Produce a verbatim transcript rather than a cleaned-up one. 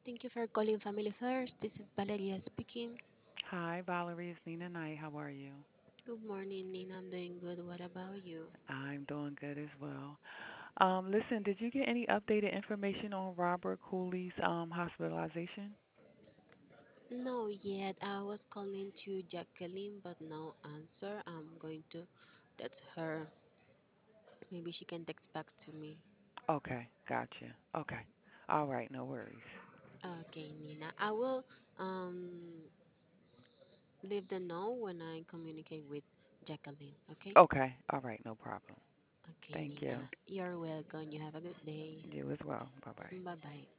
Thank you for calling Family First. This is Valeria speaking. Hi, Valerie. It's Nina Knight. How are you? Good morning, Nina. I'm doing good. What about you? I'm doing good as well. Um, listen, did you get any updated information on Robert Cooley's um hospitalization? No, yet. I was calling to Jacqueline, but no answer. I'm going to text her. Maybe she can text back to me. Okay, gotcha. Okay. All right, no worries. Okay, Nina. I will um leave the know when I communicate with Jacqueline. Okay. Okay, all right, no problem. Okay, Thank you. Nina. You're welcome. You have a good day. You as well. Bye bye. Bye bye.